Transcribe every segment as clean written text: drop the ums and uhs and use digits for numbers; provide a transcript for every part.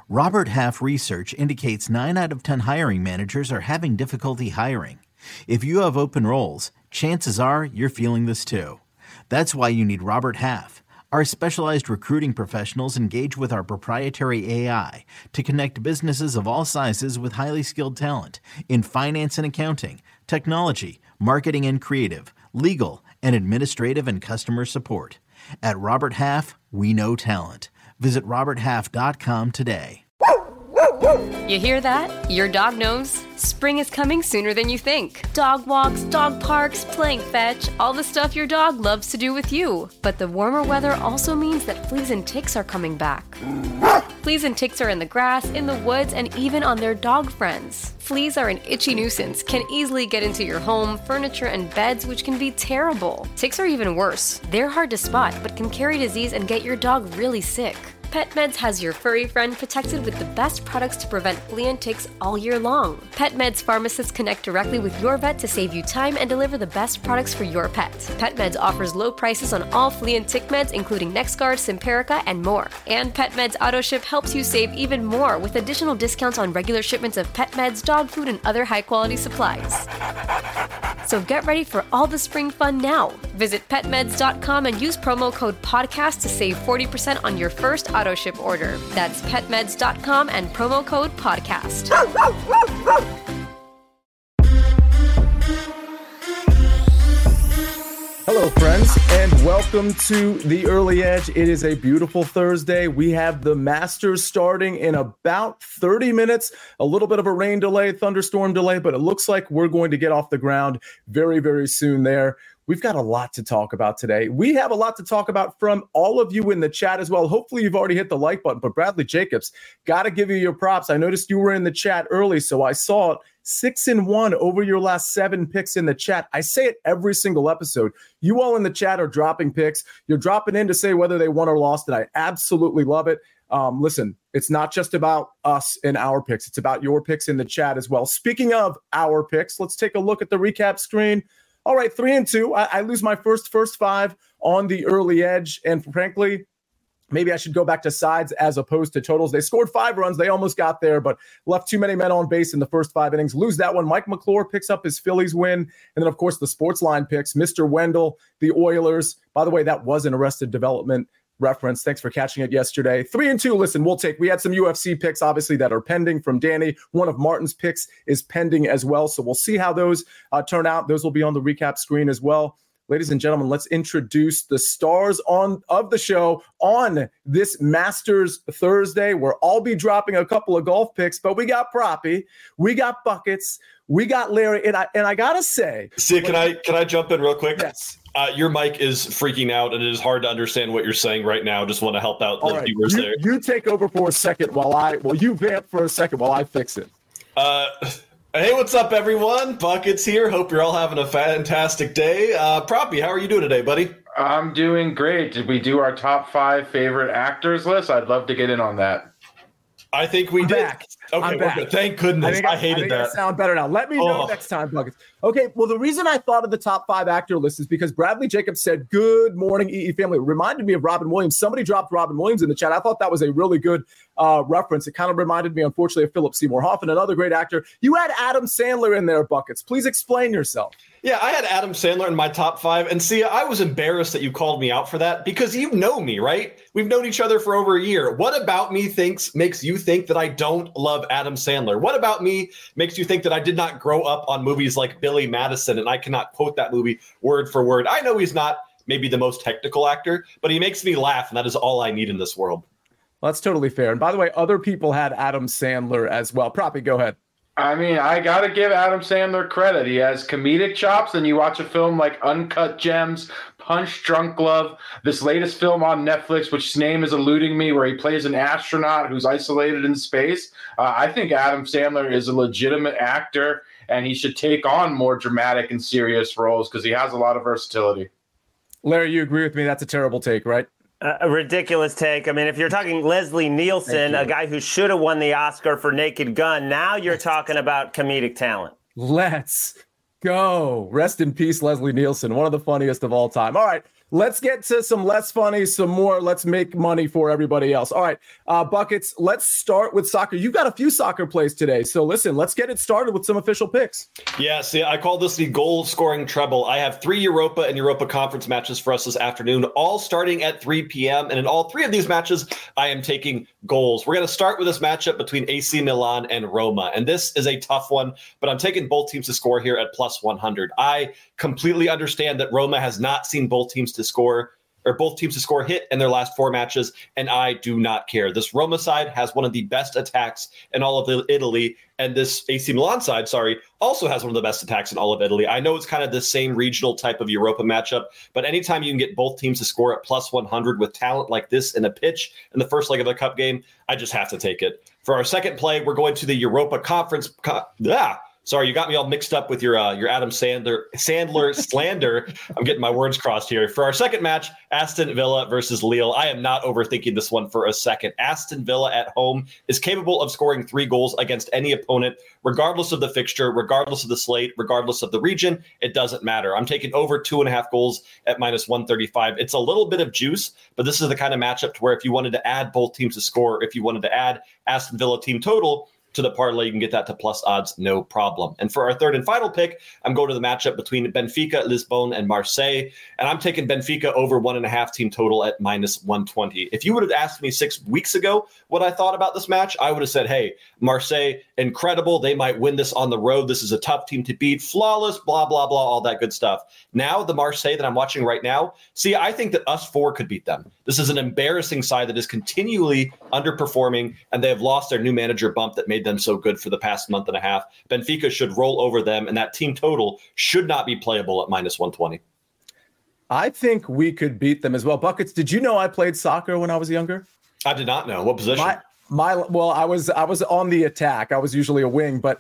Robert Half research indicates 9 out of 10 hiring managers are having difficulty hiring. If you have open roles, chances are you're feeling this too. That's why you need Robert Half. Our specialized recruiting professionals engage with our proprietary AI to connect businesses of all sizes with highly skilled talent in finance and accounting, technology, marketing and creative, legal, and administrative and customer support. At Robert Half, we know talent. Visit roberthalf.com today. You hear that? Your dog knows spring is coming sooner than you think. Dog walks, dog parks, playing fetch, all the stuff your dog loves to do with you. But the warmer weather also means that fleas and ticks are coming back. Fleas and ticks are in the grass, in the woods, and even on their dog friends. Fleas are an itchy nuisance, can easily get into your home, furniture, and beds, which can be terrible. Ticks are even worse. They're hard to spot, but can carry disease and get your dog really sick. PetMeds has your furry friend protected with the best products to prevent flea and ticks all year long. PetMeds pharmacists connect directly with your vet to save you time and deliver the best products for your pet. PetMeds offers low prices on all flea and tick meds, including NexGard, Simparica, and more. And PetMeds AutoShip helps you save even more with additional discounts on regular shipments of pet meds, dog food, and other high-quality supplies. So get ready for all the spring fun now. Visit petmeds.com and use promo code PODCAST to save 40% on your first AutoShip order. That's petmeds.com and promo code PODCAST. Hello, friends, and welcome to The Early Edge. It is a beautiful Thursday. We have the Masters starting in about 30 minutes. A little bit of a rain delay, thunderstorm delay, but it looks like we're going to get off the ground very, very soon there. We've got a lot to talk about today. We have a lot to talk about from all of you in the chat as well. Hopefully you've already hit the like button, but Bradley Jacobs, got to give you your props. I noticed you were in the chat early, so I saw it. 6-1 over your last 7 picks in the chat. I say it every single episode. You all in the chat are dropping picks. You're dropping in to say whether they won or lost, and I absolutely love it. Listen, it's not just about us and our picks. It's about your picks in the chat as well. Speaking of our picks, let's take a look at the recap screen. All right, 3-2. I lose my first 5 on the early edge, and frankly, maybe I should go back to sides as opposed to totals. They scored 5 runs. They almost got there, but left too many men on base in the first 5 innings. Lose that one. Mike McClure picks up his Phillies win. And then, of course, the sports line picks. Mr. Wendell, the Oilers. By the way, that was an Arrested Development reference. Thanks for catching it yesterday. 3-2. Listen, we had some UFC picks, obviously, that are pending from Danny. One of Martin's picks is pending as well. So we'll see how those turn out. Those will be on the recap screen as well. Ladies and gentlemen, let's introduce the stars of the show on this Masters Thursday. We'll all be dropping a couple of golf picks, but we got Proppy, we got Buckets, we got Larry, and I gotta say, see, can I jump in real quick? Yes. Your mic is freaking out, and it is hard to understand what you're saying right now. Just want to help out the viewers there. You take over for a second while you vamp for a second while I fix it. Hey, what's up, everyone? Buckets here. Hope you're all having a fantastic day. Proppy, how are you doing today, buddy? I'm doing great. Did we do our top 5 favorite actors list? I'd love to get in on that. I think we did. Back. Okay, we're good. Thank goodness. I hated that. Sound better now. Let me know next time, Buckets. Okay, well, the reason I thought of the top 5 actor list is because Bradley Jacobs said, "Good morning, EE family." It reminded me of Robin Williams. Somebody dropped Robin Williams in the chat. I thought that was a really good reference. It kind of reminded me, unfortunately, of Philip Seymour Hoffman, another great actor. You had Adam Sandler in there, Buckets. Please explain yourself. Yeah, I had Adam Sandler in my top 5. And see, I was embarrassed that you called me out for that because you know me, right? We've known each other for over a year. What about me makes you think that I don't love Adam Sandler? What about me makes you think that I did not grow up on movies like Billy Madison and I cannot quote that movie word for word? I know he's not maybe the most technical actor, but he makes me laugh, and that is all I need in this world. Well, that's totally fair. And by the way, other people had Adam Sandler as well. Proppy, go ahead. I mean, I got to give Adam Sandler credit. He has comedic chops, and you watch a film like Uncut Gems, Punch Drunk Love, this latest film on Netflix, which his name is eluding me, where he plays an astronaut who's isolated in space. I think Adam Sandler is a legitimate actor, and he should take on more dramatic and serious roles because he has a lot of versatility. Larry, you agree with me? That's a terrible take, right? A ridiculous take. I mean, if you're talking Leslie Nielsen, a guy who should have won the Oscar for Naked Gun, now you're talking about comedic talent. Let's go. Rest in peace, Leslie Nielsen, one of the funniest of all time. All right, let's get to some less funny, some more. Let's make money for everybody else. All right, Buckets, let's start with soccer. You've got a few soccer plays today. So listen, let's get it started with some official picks. Yeah, see, I call this the goal scoring treble. I have 3 Europa and Europa Conference matches for us this afternoon, all starting at 3 p.m. And in all 3 of these matches, I am taking goals. We're going to start with this matchup between AC Milan and Roma. And this is a tough one, but I'm taking both teams to score here at plus 100. I completely understand that Roma has not seen both teams to score hit in their last 4 matches, and I do not care. This Roma side has one of the best attacks in all of Italy, and this AC Milan side, also has one of the best attacks in all of Italy. I know it's kind of the same regional type of Europa matchup, but anytime you can get both teams to score at plus 100 with talent like this in a pitch in the first leg of the cup game, I just have to take it. For our second play, we're going to the Europa Conference. Sorry, you got me all mixed up with your Adam Sandler slander. I'm getting my words crossed here. For our second match, Aston Villa versus Lille. I am not overthinking this one for a second. Aston Villa at home is capable of scoring 3 goals against any opponent, regardless of the fixture, regardless of the slate, regardless of the region. It doesn't matter. I'm taking over 2.5 goals at minus 135. It's a little bit of juice, but this is the kind of matchup to where if you wanted to add both teams to score, if you wanted to add Aston Villa team total to the parlay, you can get that to plus odds, no problem. And for our third and final pick, I'm going to the matchup between Benfica, Lisbon, and Marseille. And I'm taking Benfica over 1.5 team total at minus 120. If you would have asked me 6 weeks ago what I thought about this match, I would have said, hey, Marseille, incredible. They might win this on the road. This is a tough team to beat. Flawless, blah, blah, blah, all that good stuff. Now, the Marseille that I'm watching right now, I think that us 4 could beat them. This is an embarrassing side that is continually underperforming, and they have lost their new manager bump that made them so good for the past month and a half. Benfica should roll over them, and that team total should not be playable at minus 120. I think we could beat them as well. Buckets, did you know I played soccer when I was younger? I did not know. What position? Well, I was on the attack. I was usually a wing, but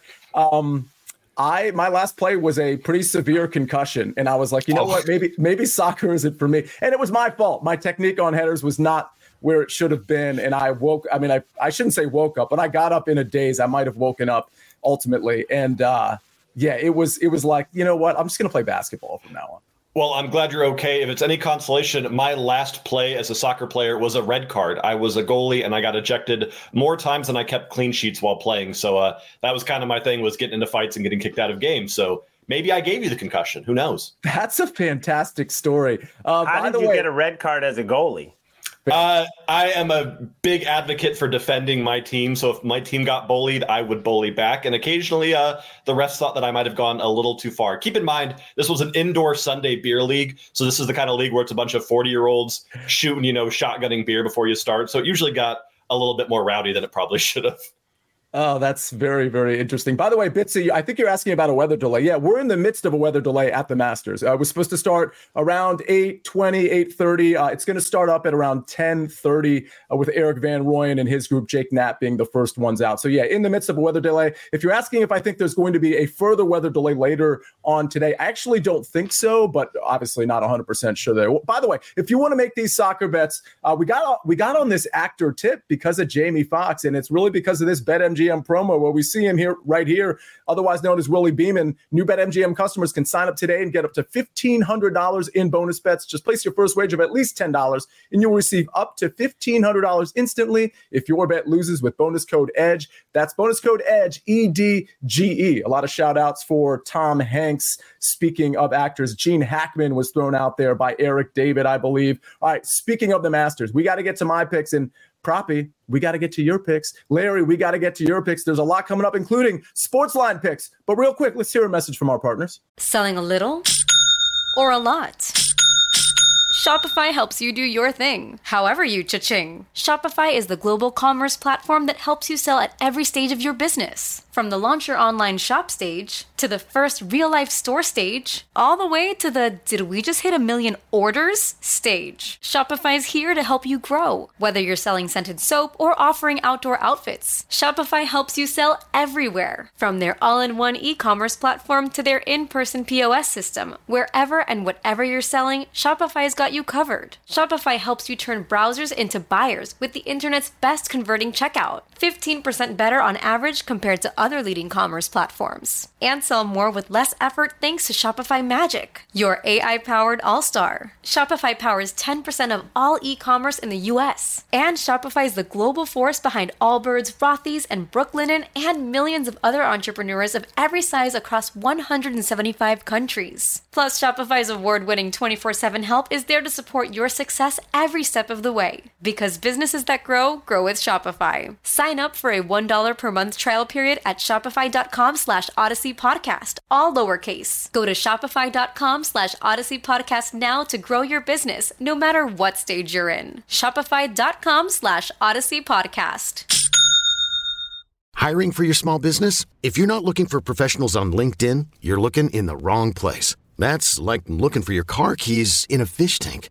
my last play was a pretty severe concussion, and I was like, you know what, maybe soccer isn't for me. And it was my fault. My technique on headers was not where it should have been, and I shouldn't say woke up, but I got up in a daze. I might have woken up ultimately, and it was like, you know what, I'm just gonna play basketball from now on. Well, I'm glad you're okay. If it's any consolation, my last play as a soccer player was a red card. I was a goalie, and I got ejected more times than I kept clean sheets while playing. So that was kind of my thing, was getting into fights and getting kicked out of games. So maybe I gave you the concussion. Who knows? That's a fantastic story. How did you get a red card as a goalie? I am a big advocate for defending my team. So if my team got bullied, I would bully back. And occasionally the refs thought that I might have gone a little too far. Keep in mind, this was an indoor Sunday beer league. So this is the kind of league where it's a bunch of 40-year-olds shooting, shotgunning beer before you start. So it usually got a little bit more rowdy than it probably should have. Oh, that's very, very interesting. By the way, Bitsy, I think you're asking about a weather delay. Yeah, we're in the midst of a weather delay at the Masters. We're supposed to start around 8:20, 8:30. It's going to start up at around 10:30 with Eric Van Rooyen and his group, Jake Knapp, being the first ones out. So, yeah, in the midst of a weather delay. If you're asking if I think there's going to be a further weather delay later on today, I actually don't think so, but obviously not 100% sure there. By the way, if you want to make these soccer bets, we got on this actor tip because of Jamie Foxx, and it's really because of this BetMGM promo where we see him here, right here, otherwise known as Willie Beeman. New BetMGM customers can sign up today and get up to $1,500 in bonus bets. Just place your first wager of at least $10 and you'll receive up to $1,500 instantly if your bet loses with bonus code EDGE. That's bonus code EDGE, EDGE. A lot of shout outs for Tom Hanks. Speaking of actors, Gene Hackman was thrown out there by Eric David, I believe. All right, speaking of the Masters, we got to get to my picks, and Proppy, we got to get to your picks. Larry, we got to get to your picks. There's a lot coming up, including Sportsline picks. But real quick, let's hear a message from our partners. Selling a little or a lot? Shopify helps you do your thing, however you cha-ching. Shopify is the global commerce platform that helps you sell at every stage of your business. From the launch your online shop stage, to the first real-life store stage, all the way to the did we just hit 1 million orders stage. Shopify's here to help you grow. Whether you're selling scented soap or offering outdoor outfits, Shopify helps you sell everywhere. From their all-in-one e-commerce platform to their in-person POS system, wherever and whatever you're selling, Shopify's got you covered. Shopify helps you turn browsers into buyers with the internet's best converting checkout. 15% better on average compared to other leading commerce platforms. And sell more with less effort thanks to Shopify Magic, your AI-powered all-star. Shopify powers 10% of all e-commerce in the U.S. And Shopify is the global force behind Allbirds, Rothy's, and Brooklinen, and millions of other entrepreneurs of every size across 175 countries. Plus, Shopify's award-winning 24/7 help is there to support your success every step of the way. Because businesses that grow with Shopify. Sign up for a $1 per month trial period at shopify.com/Odyssey Podcast, all lowercase. Go to shopify.com/Odyssey Podcast now to grow your business, no matter what stage you're in. Shopify.com/Odyssey Podcast. Hiring for your small business? If you're not looking for professionals on LinkedIn, you're looking in the wrong place. That's like looking for your car keys in a fish tank.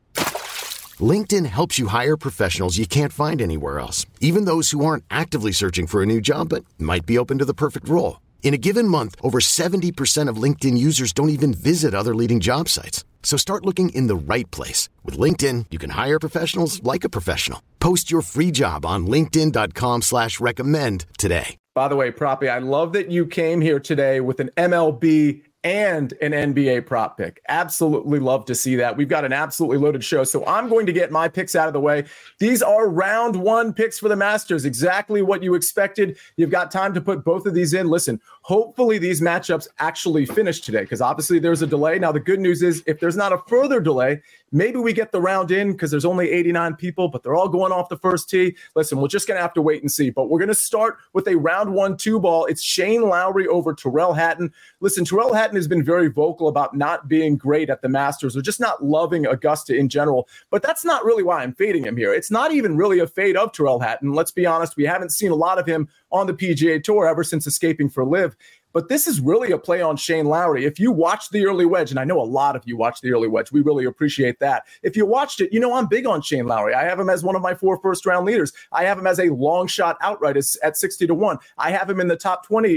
LinkedIn helps you hire professionals you can't find anywhere else, even those who aren't actively searching for a new job but might be open to the perfect role. In a given month, over 70% of LinkedIn users don't even visit other leading job sites. So start looking in the right place. With LinkedIn, you can hire professionals like a professional. Post your free job on linkedin.com/recommend today. By the way, Proppy, I love that you came here today with an MLB and an NBA prop pick. Absolutely love to see that. We've got an absolutely loaded show, so I'm going to get my picks out of the way. These are round one picks for the Masters, exactly what you expected. You've got time to put both of these in. Listen, hopefully these matchups actually finish today, because obviously there's a delay. Now, the good news is if there's not a further delay, maybe we get the round in because there's only 89 people, but they're all going off the first tee. Listen, we're just going to have to wait and see, but we're going to start with a round 1-2 ball. It's Shane Lowry over Tyrrell Hatton. Listen, Tyrrell Hatton has been very vocal about not being great at the Masters or just not loving Augusta in general, but that's not really why I'm fading him here. It's not even really a fade of Tyrrell Hatton. Let's be honest, we haven't seen a lot of him on the PGA Tour ever since escaping for LIV. But this is really a play on Shane Lowry. If you watch the early wedge, and I know a lot of you watch the early wedge, we really appreciate that. If you watched it, you know I'm big on Shane Lowry. I have him as one of my 4 first-round leaders. I have him as a long shot outright at 60-1. I have him in the top 20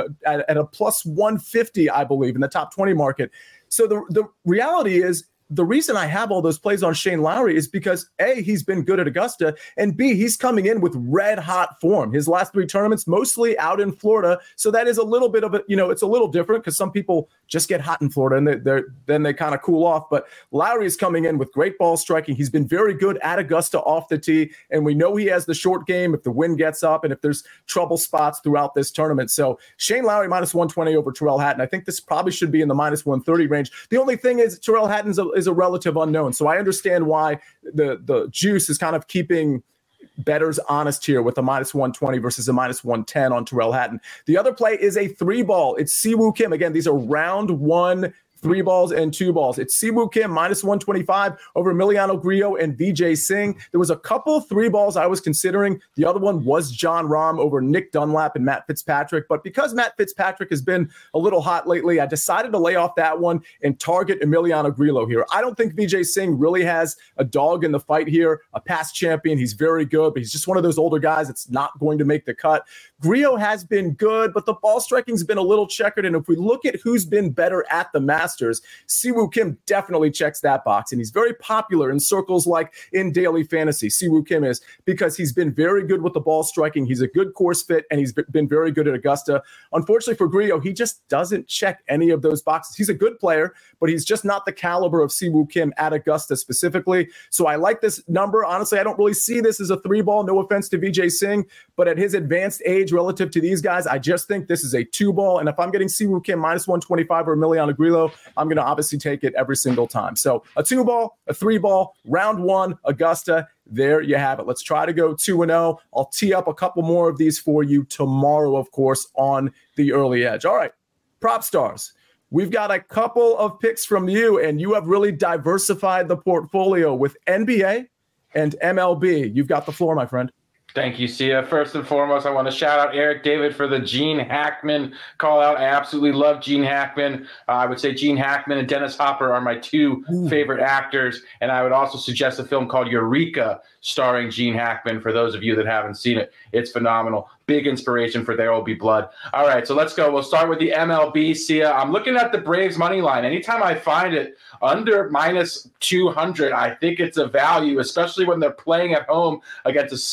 at a plus 150, I believe, in the top 20 market. So the reality is, the reason I have all those plays on Shane Lowry is because A, he's been good at Augusta, and B, he's coming in with red hot form. His last 3 tournaments, mostly out in Florida. So that is a little bit of a, it's a little different because some people just get hot in Florida and then they kind of cool off. But Lowry is coming in with great ball striking. He's been very good at Augusta off the tee, and we know he has the short game if the wind gets up and if there's trouble spots throughout this tournament. So Shane Lowry minus 120 over Tyrrell Hatton. I think this probably should be in the minus 130 range. The only thing is Tyrrell Hatton's is a relative unknown. So I understand why the juice is kind of keeping bettors honest here with a minus 120 versus a minus 110 on Tyrrell Hatton. The other play is a 3-ball. It's Siwoo Kim. Again, these are round 1 3 balls and 2 balls. It's Siwoo Kim minus 125 over Emiliano Grillo and Vijay Singh. There was a couple 3 balls I was considering. The other one was Jon Rahm over Nick Dunlap and Matt Fitzpatrick. But because Matt Fitzpatrick has been a little hot lately, I decided to lay off that one and target Emiliano Grillo here. I don't think Vijay Singh really has a dog in the fight here, a past champion. He's very good, but he's just one of those older guys that's not going to make the cut. Grillo has been good, but the ball striking's been a little checkered. And if we look at who's been better at the Masters, Siwoo Kim definitely checks that box. And he's very popular in circles like in daily fantasy. Siwoo Kim is, because he's been very good with the ball striking. He's a good course fit, and he's been very good at Augusta. Unfortunately for Grillo, he just doesn't check any of those boxes. He's a good player, but he's just not the caliber of Siwoo Kim at Augusta specifically. So I like this number. Honestly, I don't really see this as a 3-ball. No offense to Vijay Singh, but at his advanced age relative to these guys, I just think this is a 2-ball. And if I'm getting Siwoo Kim minus 125 or Emiliano Grillo, I'm going to obviously take it every single time. So a 2-ball, a 3-ball, round 1, Augusta. There you have it. Let's try to go 2-0. I'll tee up a couple more of these for you tomorrow, of course, on the early edge. All right, prop stars. We've got a couple of picks from you, and you have really diversified the portfolio with NBA and MLB. You've got the floor, my friend. Thank you, Sia. First and foremost, I want to shout out Eric David for the Gene Hackman call out. I absolutely love Gene Hackman. I would say Gene Hackman and Dennis Hopper are my 2 favorite actors. And I would also suggest a film called Eureka, starring Gene Hackman, for those of you that haven't seen it. It's phenomenal. Big inspiration for There Will Be Blood. All right, so let's go. We'll start with the MLB, Sia. I'm looking at the Braves money line. Anytime I find it under minus 200, I think it's a value, especially when they're playing at home against a subpar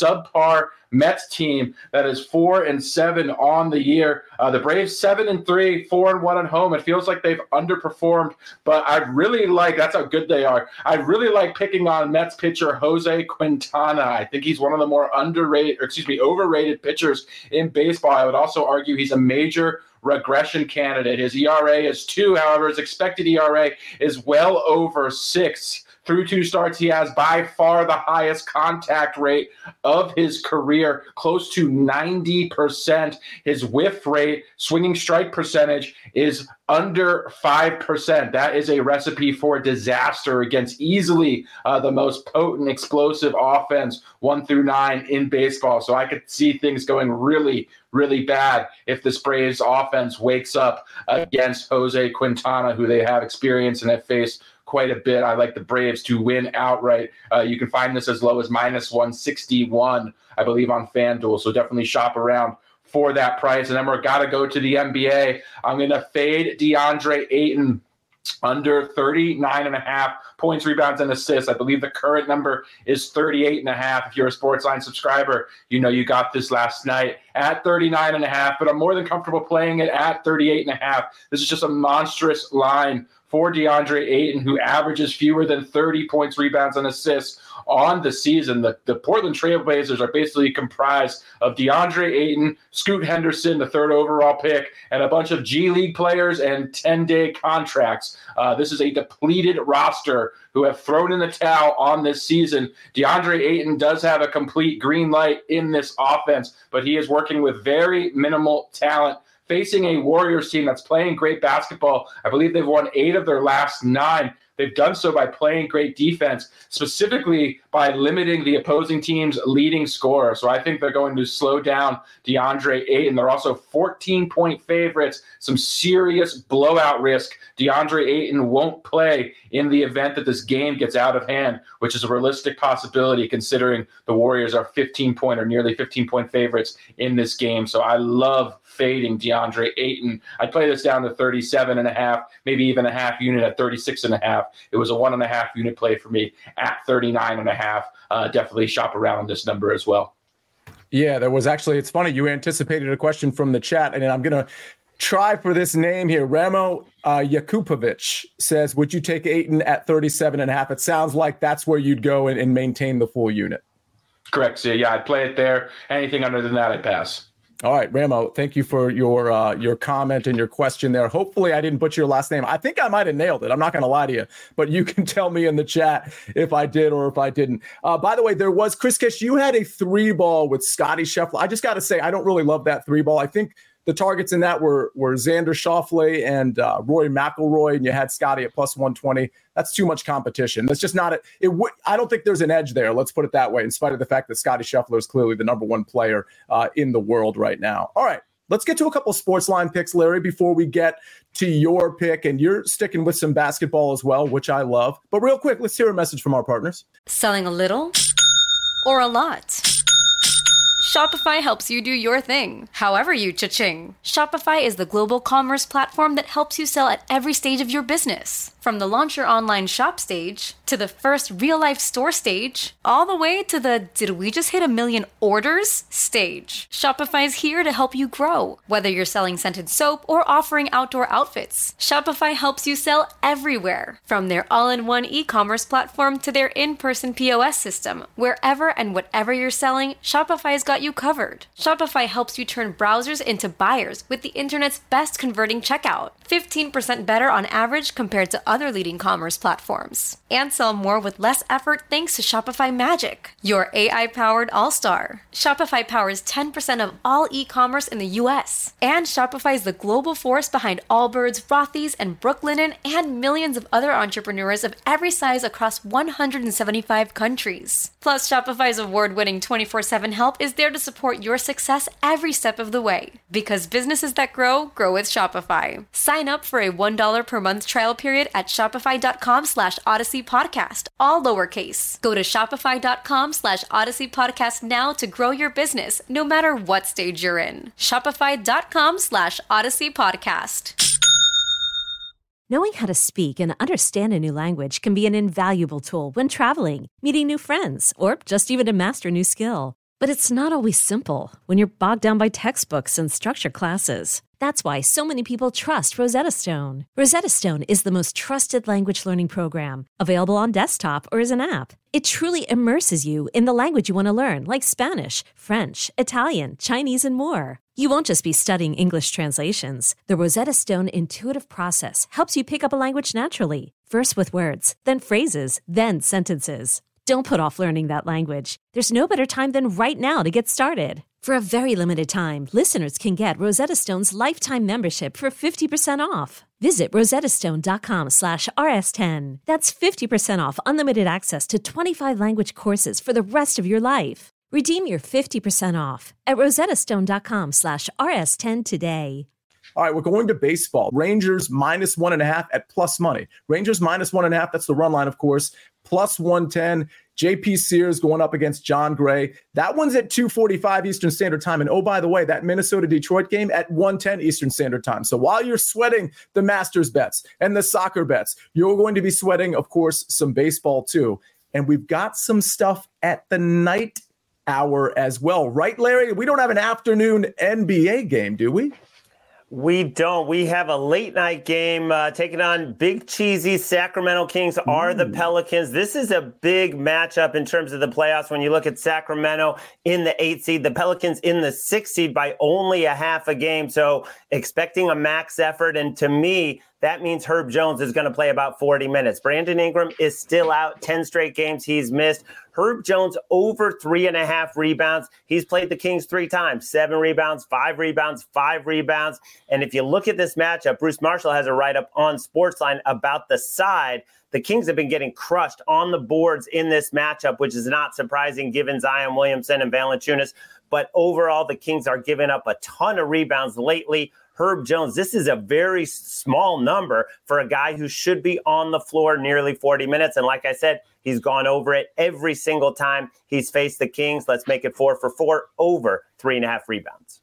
star Mets team that is 4-7 on the year. The Braves 7-3, 4-1 at home. It feels like they've underperformed, but I really like, that's how good they are. I really like picking on Mets pitcher Jose Quintana. I think he's one of the more overrated pitchers in baseball. I would also argue he's a major regression candidate. His ERA is 2. However, his expected ERA is well over 6. Through 2 starts, he has by far the highest contact rate of his career, close to 90%. His whiff rate, swinging strike percentage, is under 5%. That is a recipe for disaster against easily the most potent, explosive offense 1 through 9 in baseball. So I could see things going really, really bad if this Braves offense wakes up against Jose Quintana, who they have experience and have faced quite a bit. I like the Braves to win outright. You can find this as low as -161, I believe, on FanDuel. So definitely shop around for that price. And then we're got to go to the NBA. I'm going to fade DeAndre Ayton under 39.5 points, rebounds, and assists. I believe the current number is 38.5. If you're a Sportsline subscriber, you know you got this last night at 39.5, but I'm more than comfortable playing it at 38.5. This is just a monstrous line for DeAndre Ayton, who averages fewer than 30 points, rebounds, and assists on the season. The Portland Trail Blazers are basically comprised of DeAndre Ayton, Scoot Henderson, the 3rd overall pick, and a bunch of G League players and 10-day contracts. This is a depleted roster who have thrown in the towel on this season. DeAndre Ayton does have a complete green light in this offense, but he is working with very minimal talent, facing a Warriors team that's playing great basketball. I believe they've won 8 of their last 9. They've done so by playing great defense, specifically by limiting the opposing team's leading scorer. So I think they're going to slow down DeAndre Ayton. They're also 14-point favorites, some serious blowout risk. DeAndre Ayton won't play in the event that this game gets out of hand, which is a realistic possibility considering the Warriors are 15-point or nearly 15-point favorites in this game. So I love fading DeAndre Ayton. I'd play this down to 37.5, maybe even a half unit at 36.5. It was a 1.5 unit play for me at 39.5. Definitely shop around this number as well. Yeah, there was actually, it's funny, you anticipated a question from the chat, and I'm going to try for this name here. Ramo Yakupovic says, would you take Ayton at 37.5? It sounds like that's where you'd go and maintain the full unit. Correct. So yeah, I'd play it there. Anything other than that, I'd pass. All right, Ramo, thank you for your comment and your question there. Hopefully I didn't butcher your last name. I think I might have nailed it. I'm not going to lie to you, but you can tell me in the chat if I did or if I didn't. By the way, there was, Chris Kish, you had a 3-ball with Scotty Scheffler. I just got to say, I don't really love that 3-ball. I think the targets in that were Xander Schauffele and Rory McIlroy, and you had Scotty at +120. That's too much competition. That's just not I don't think there's an edge there. Let's put it that way, in spite of the fact that Scotty Scheffler is clearly the number 1 player in the world right now. All right, let's get to a couple of Sportsline picks, Larry, before we get to your pick. And you're sticking with some basketball as well, which I love. But real quick, let's hear a message from our partners. Selling a little or a lot? Shopify helps you do your thing, however you cha-ching. Shopify is the global commerce platform that helps you sell at every stage of your business. From the launch your online shop stage, to the first real-life store stage, all the way to the did we just hit 1 million orders stage. Shopify is here to help you grow. Whether you're selling scented soap or offering outdoor outfits, Shopify helps you sell everywhere. From their all-in-one e-commerce platform to their in-person POS system, wherever and whatever you're selling, Shopify's got you covered. Shopify helps you turn browsers into buyers with the internet's best converting checkout. 15% better on average compared to other leading commerce platforms. And sell more with less effort thanks to Shopify Magic, your AI-powered all-star. Shopify powers 10% of all e-commerce in the U.S. And Shopify is the global force behind Allbirds, Rothy's, and Brooklinen, and millions of other entrepreneurs of every size across 175 countries. Plus, Shopify's award-winning 24/7 help is there to support your success every step of the way. Because businesses that grow, grow with Shopify. Sign up for a $1 per month trial period at shopify.com/Odyssey Podcast, all lowercase. Go to shopify.com/Odyssey Podcast now to grow your business, no matter what stage you're in. Shopify.com/Odyssey Podcast. Knowing how to speak and understand a new language can be an invaluable tool when traveling, meeting new friends, or just even to master a new skill. But it's not always simple when you're bogged down by textbooks and structure classes. That's why so many people trust Rosetta Stone. Rosetta Stone is the most trusted language learning program, available on desktop or as an app. It truly immerses you in the language you want to learn, like Spanish, French, Italian, Chinese, and more. You won't just be studying English translations. The Rosetta Stone intuitive process helps you pick up a language naturally, first with words, then phrases, then sentences. Don't put off learning that language. There's no better time than right now to get started. For a very limited time, listeners can get Rosetta Stone's lifetime membership for 50% off. Visit rosettastone.com/rs10. That's 50% off unlimited access to 25 language courses for the rest of your life. Redeem your 50% off at rosettastone.com/rs10 today. All right, we're going to baseball. Rangers -1.5 at plus money. Rangers -1.5, that's the run line, of course, plus 110. JP Sears going up against John Gray. That one's at 2:45 Eastern Standard Time. And oh, by the way, that Minnesota-Detroit game at 1:10 Eastern Standard Time. So while you're sweating the Masters bets and the soccer bets, you're going to be sweating, of course, some baseball too. And we've got some stuff at the night hour as well. Right, Larry? We don't have an afternoon NBA game, do we? We don't. We have a late night game taking on Big Cheesy Sacramento Kings are the Pelicans. This is a big matchup in terms of the playoffs. When you look at Sacramento in the 8th seed, the Pelicans in the 6th seed by only a half a game. So expecting a max effort. And to me, that means Herb Jones is going to play about 40 minutes. Brandon Ingram is still out. 10 straight games he's missed. Herb Jones over 3.5 rebounds. He's played the Kings 3 times, 7 rebounds, 5 rebounds, 5 rebounds. And if you look at this matchup, Bruce Marshall has a write-up on Sportsline about the side. The Kings have been getting crushed on the boards in this matchup, which is not surprising given Zion Williamson and Valanciunas. But overall, the Kings are giving up a ton of rebounds lately. Herb Jones, this is a very small number for a guy who should be on the floor nearly 40 minutes. And like I said, he's gone over it every single time he's faced the Kings. Let's make it 4 for 4, over 3.5 rebounds.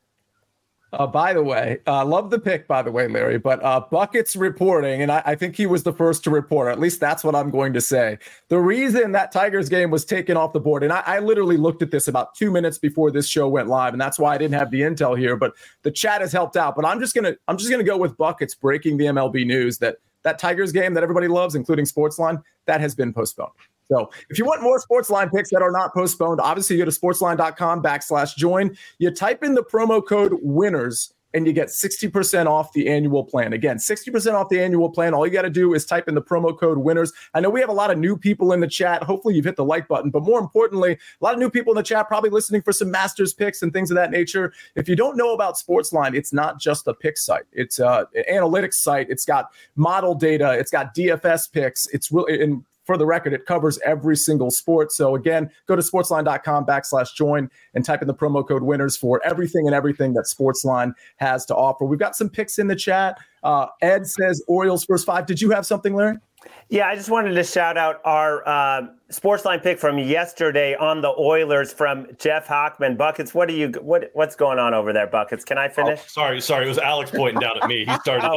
By the way, love the pick, by the way, Larry, but Buckets reporting, and I think he was the first to report, or at least that's what I'm going to say. The reason that Tigers game was taken off the board, and I literally looked at this about 2 minutes before this show went live, and that's why I didn't have the intel here, but the chat has helped out. But I'm just gonna go with Buckets breaking the MLB news that Tigers game that everybody loves, including Sportsline, that has been postponed. So if you want more Sportsline picks that are not postponed, obviously you go to sportsline.com/join. You type in the promo code WINNERS and you get 60% off the annual plan. Again, 60% off the annual plan. All you got to do is type in the promo code WINNERS. I know we have a lot of new people in the chat. Hopefully you've hit the like button, but more importantly, a lot of new people in the chat probably listening for some Masters picks and things of that nature. If you don't know about Sportsline, it's not just a pick site. It's an analytics site. It's got model data. It's got DFS picks. It's really for the record, it covers every single sport. So again, go to sportsline.com/join and type in the promo code WINNERS for everything that Sportsline has to offer. We've got some picks in the chat. Ed says Orioles first 5. Did you have something, Larry? Yeah, I just wanted to shout out our Sportsline pick from yesterday on the Oilers from Jeff Hockman. Buckets, what's going on over there, Buckets? Can I finish? Oh, sorry. It was Alex pointing down at me. He started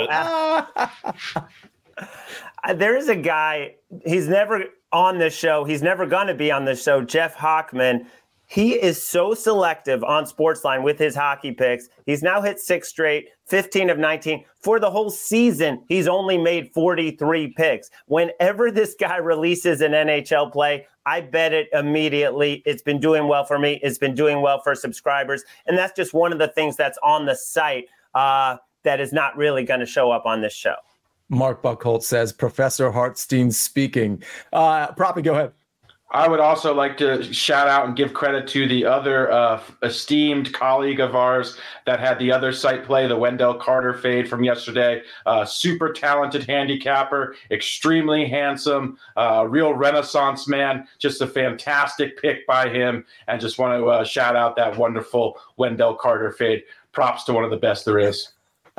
it. There is a guy, he's never on this show. He's never going to be on this show, Jeff Hockman. He is so selective on Sportsline with his hockey picks. He's now hit 6 straight, 15 of 19. For the whole season, he's only made 43 picks. Whenever this guy releases an NHL play, I bet it immediately. It's been doing well for me. It's been doing well for subscribers. And that's just one of the things that's on the site that is not really going to show up on this show. Mark Buckholt says, Professor Hartstein speaking. Proppy, go ahead. I would also like to shout out and give credit to the other esteemed colleague of ours that had the other site play, the Wendell Carter fade from yesterday. Super talented handicapper, extremely handsome, real Renaissance man. Just a fantastic pick by him. And just want to shout out that wonderful Wendell Carter fade. Props to one of the best there is.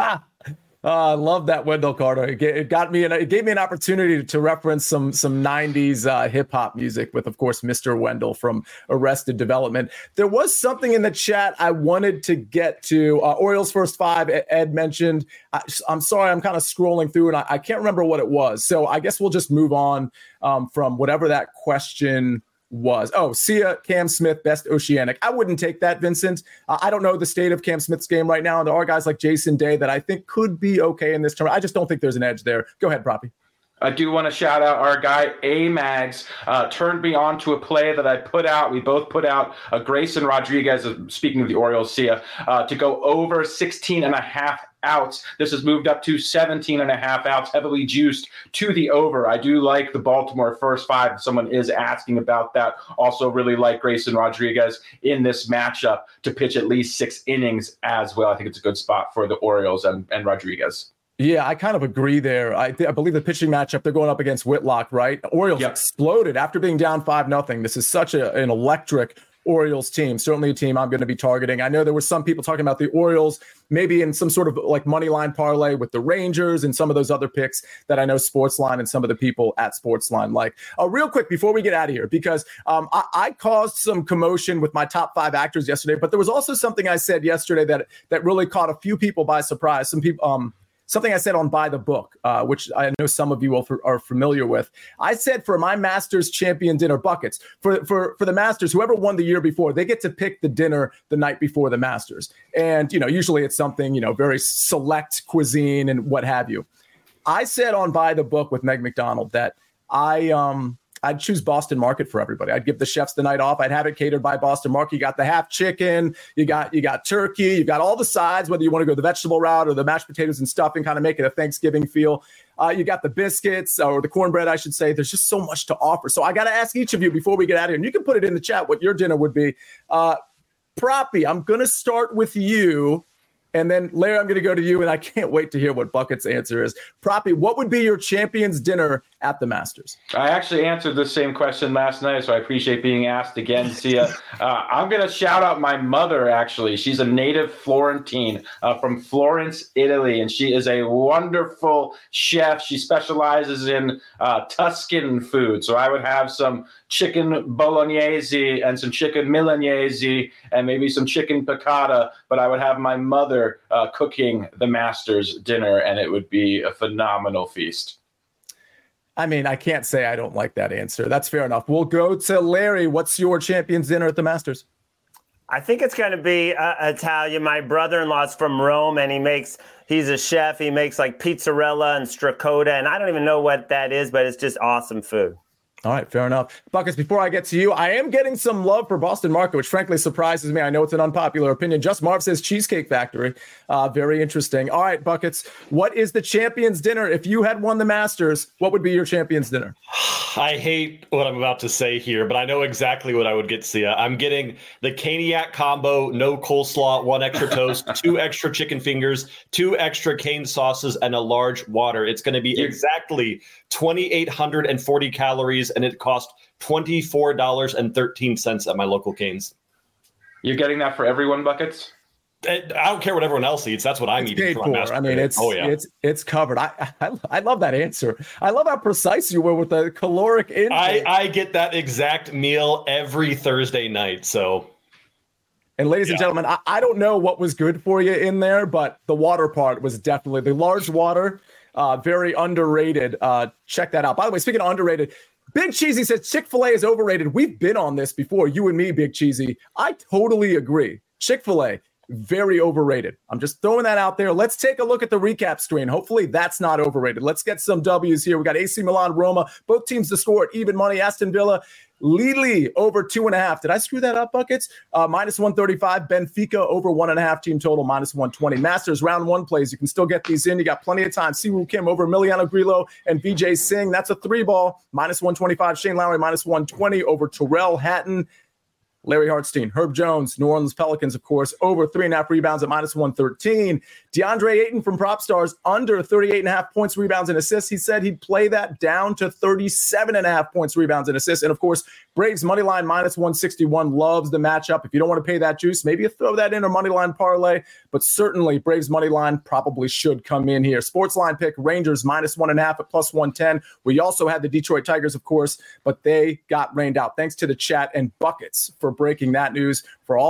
I love that Wendell Carter. It gave me an opportunity to reference some 90s hip hop music with, of course, Mr. Wendell from Arrested Development. There was something in the chat I wanted to get to. Orioles first 5, Ed mentioned. I'm sorry, I'm kind of scrolling through and I can't remember what it was. So I guess we'll just move on from whatever that question was. Oh, Sia, Cam Smith, best Oceanic. I wouldn't take that, Vincent. I don't know the state of Cam Smith's game right now. And there are guys like Jason Day that I think could be okay in this tournament. I just don't think there's an edge there. Go ahead, Proppy. I do want to shout out our guy, A-Mags, turned me on to a play that I put out. We both put out Grayson Rodriguez, speaking of the Orioles, Sia, to go over 16.5 outs. This has moved up to 17.5 outs, heavily juiced to the over. I do like the Baltimore first five. Someone is asking about that. Also really like Grayson Rodriguez in this matchup to pitch at least 6 innings as well. I think it's a good spot for the Orioles and Rodriguez. Yeah, I kind of agree there. I believe the pitching matchup, they're going up against Whitlock, right? Orioles exploded after being down 5-0. This is such an electric Orioles team, certainly a team I'm going to be targeting. I know there were some people talking about the Orioles maybe in some sort of like money line parlay with the Rangers and some of those other picks that I know Sportsline and some of the people at Sportsline like. Real quick, before we get out of here, because I caused some commotion with my top 5 actors yesterday, but there was also something I said yesterday that really caught a few people by surprise. Some people, something I said on By the Book, which I know some of you are familiar with. I said for my Masters champion dinner buckets, for the Masters, whoever won the year before, they get to pick the dinner the night before the Masters. And, usually it's something, very select cuisine and what have you. I said on By the Book with Meg McDonald that I'd choose Boston Market for everybody. I'd give the chefs the night off. I'd have it catered by Boston Market. You got the half chicken, you got turkey, you've got all the sides, whether you want to go the vegetable route or the mashed potatoes and stuffing, kind of make it a Thanksgiving feel. You got the biscuits or the cornbread, I should say. There's just so much to offer. So I got to ask each of you before we get out of here, and you can put it in the chat what your dinner would be. Proppy, I'm going to start with you. And then, Larry, I'm going to go to you, and I can't wait to hear what Bucket's answer is. Proppy, what would be your champion's dinner at the Masters? I actually answered the same question last night, so I appreciate being asked again, Sia. I'm going to shout out my mother, actually. She's a native Florentine from Florence, Italy, and she is a wonderful chef. She specializes in Tuscan food, so I would have some chicken bolognese and some chicken milanese and maybe some chicken piccata, but I would have my mother cooking the Masters dinner, and it would be a phenomenal feast. I mean, I can't say I don't like that answer. That's fair enough. We'll go to Larry. What's your champion's dinner at the Masters? I think it's going to be Italian. My brother-in-law's from Rome, and he's a chef. He makes like pizzarella and stracciatella, and I don't even know what that is, but it's just awesome food. All right, fair enough. Buckets, before I get to you, I am getting some love for Boston Market, which frankly surprises me. I know it's an unpopular opinion. Just Marv says Cheesecake Factory. Very interesting. All right, Buckets, what is the champion's dinner? If you had won the Masters, what would be your champion's dinner? I hate what I'm about to say here, but I know exactly what I would get, Sia. I'm getting the Caniac combo, no coleslaw, 1 extra toast, 2 extra chicken fingers, 2 extra cane sauces, and a large water. It's going to be exactly 2,840 calories, and it cost $24.13 at my local Cane's. You're getting that for everyone, Buckets? I don't care what everyone else eats. That's what I'm eating for my Masters. I mean, it's covered. I love that answer. I love how precise you were with the caloric intake. I get that exact meal every Thursday night. So, and ladies and gentlemen, I don't know what was good for you in there, but the water part was definitely the large water. Very underrated. Check that out. By the way, speaking of underrated, Big Cheesy says Chick-fil-A is overrated. We've been on this before, you and me, Big Cheesy. I totally agree. Chick-fil-A, very overrated. I'm just throwing that out there. Let's take a look at the recap screen. Hopefully that's not overrated. Let's get some W's here. We got AC Milan, Roma, both teams to score at even money. Aston Villa, Lille over 2.5. Did I screw that up, Buckets? Minus 135. Benfica over 1.5 team total, minus 120. Masters round 1 plays. You can still get these in. You got plenty of time. Siwoo Kim over Emiliano Grillo and Vijay Singh. That's a 3-ball. Minus 125. Shane Lowry minus 120 over Terrell Hatton. Larry Hartstein, Herb Jones, New Orleans Pelicans, of course, over 3.5 rebounds at minus 113. DeAndre Ayton from Prop Stars, under 38.5 points, rebounds, and assists. He said he'd play that down to 37.5 points, rebounds, and assists. And, of course, Braves money line minus 161, loves the matchup. If you don't want to pay that juice, maybe you throw that in a money line parlay. But certainly Braves money line probably should come in here. Sports line pick, Rangers minus 1.5 at plus 110. We also had the Detroit Tigers, of course, but they got rained out. Thanks to the chat and Buckets for breaking that news. For all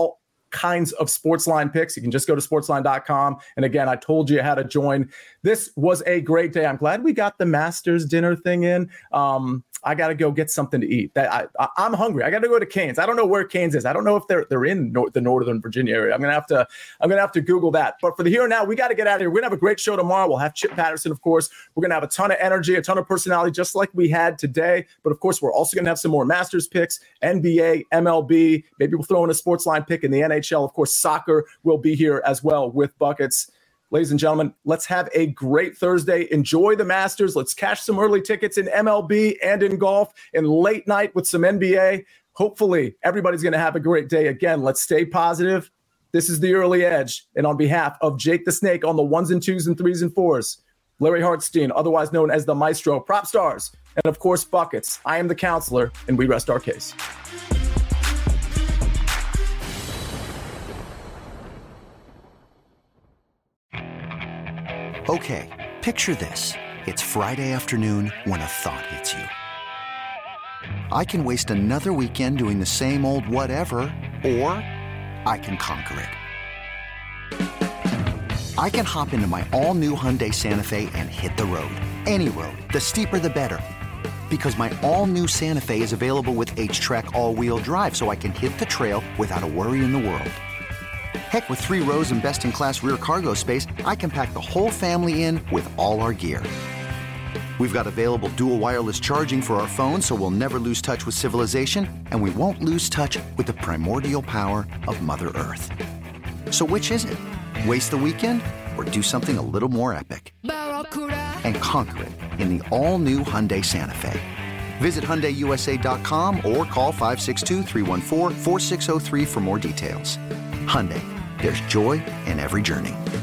kinds of Sportsline picks. You can just go to sportsline.com. And again, I told you how to join. This was a great day. I'm glad we got the Masters dinner thing in. I got to go get something to eat. I'm hungry. I got to go to Canes. I don't know where Canes is. I don't know if they're in the Northern Virginia area. I'm gonna have to Google that. But for the here and now, we got to get out of here. We're gonna have a great show tomorrow. We'll have Chip Patterson, of course. We're gonna have a ton of energy, a ton of personality, just like we had today. But of course, we're also gonna have some more Masters picks, NBA, MLB. Maybe we'll throw in a Sportsline pick in the NHL. Of course, soccer will be here as well with buckets. Ladies and gentlemen, let's have a great Thursday. Enjoy the Masters. Let's cash some early tickets in MLB and in golf, and late night with some NBA. Hopefully, everybody's going to have a great day. Again, let's stay positive. This is The Early Edge. And on behalf of Jake the Snake on the 1s and 2s and 3s and 4s, Larry Hartstein, otherwise known as the Maestro, Prop Stars, and of course, Buckets. I am the counselor, and we rest our case. Okay, picture this. It's Friday afternoon when a thought hits you. I can waste another weekend doing the same old whatever, or I can conquer it. I can hop into my all-new Hyundai Santa Fe and hit the road. Any road. The steeper, the better. Because my all-new Santa Fe is available with H-Track all-wheel drive, so I can hit the trail without a worry in the world. Heck, with 3 rows and best-in-class rear cargo space, I can pack the whole family in with all our gear. We've got available dual wireless charging for our phones, so we'll never lose touch with civilization, and we won't lose touch with the primordial power of Mother Earth. So which is it? Waste the weekend or do something a little more epic? And conquer it in the all-new Hyundai Santa Fe. Visit HyundaiUSA.com or call 562-314-4603 for more details. Hyundai, there's joy in every journey.